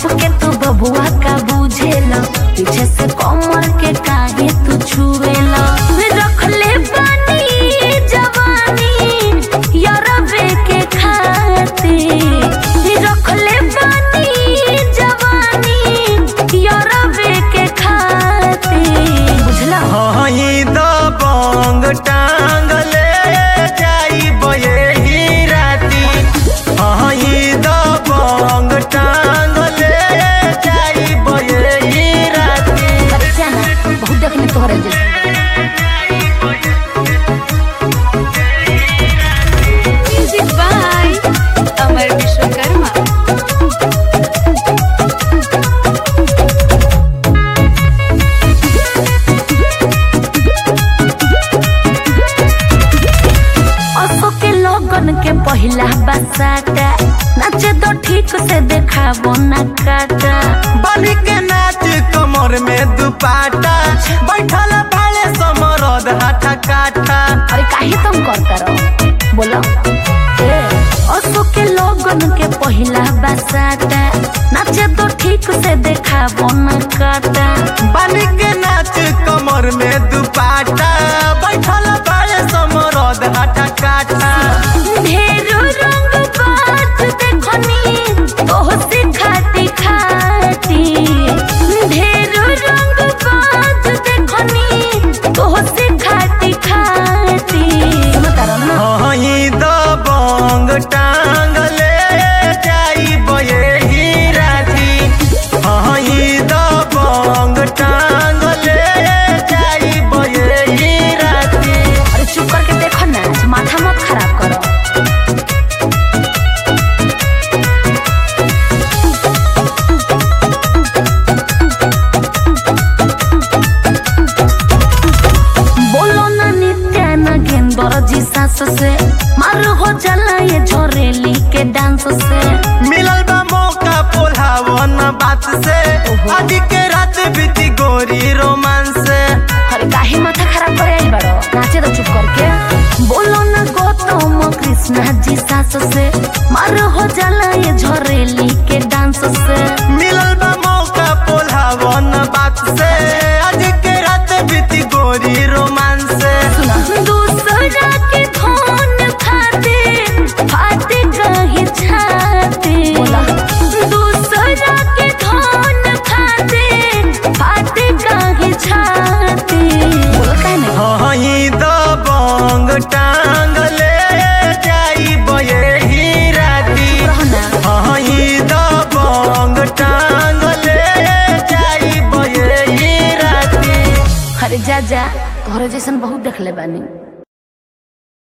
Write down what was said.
के तू बबुआ का बुझेला, पीछे से कमर के काहे तू छुएला। रख ले बानी जवानी यारबे के खातिर, रख ले बानी जवानी यारबे के खातिर, बुझला। हई दबंग टांग ले जाई बये राती, हई दबंग टांग ले जाई बये राती। अरे जाना बहुत देखने तोहरे जैसे। Music by Amar Vishwakarma. के लोगन के पहिला बसाता, नाचे तो ठीक से देखाबो ना काटा। बाली के नाच कमर में दुपाटा, बैठल भाले समरद हाथा काटा। अरे काहे तुम करता रहो बोलो। असो के लोगन के पहिला बसाता, नाचे तो ठीक से देखाबो ना काटा। बाली के नाच कमर में दुपाटा, बैठल भाले समरद हाथा काटा। ढेरो रंग बात देखनी तोह से खाती खाती, ढेरो रंग बात देखनी तोह से खाती खाती। हई दबंग टांग ले जाई बये राती, हई दबंग टांग ले जाई बये राती। अरे चुप करके देखो ना, माथा मत खराब करो। बोलो ना नित्या ना गेंदर जी सास से, मार हो जाला ये झोरेली के डांस से। मिलल बा मौका पोल्हावन बात से, आज के रात बीती गोरी रोमांस से। अरे काहे माथा खराब करे आई बड़ो, नाचे तो चुप करके। बोलो ना गौतम कृष्णा जी सास से, मार हो जाला ये झोरेली के डांस से। मिलल बा मौका पोल्हावन बात से, आज के रात बीती गोरी रोमांस से। दूसरा के धन खाते फाते कहीं छाते, दूसरा के धन खाते फाते कहीं छाते। हई दबंग टांग ले जाई बये राती, हई दबंग टांग ले जाई बये राती। अरे जा जा, तोहरे जैसन बहुत देख ले बानी।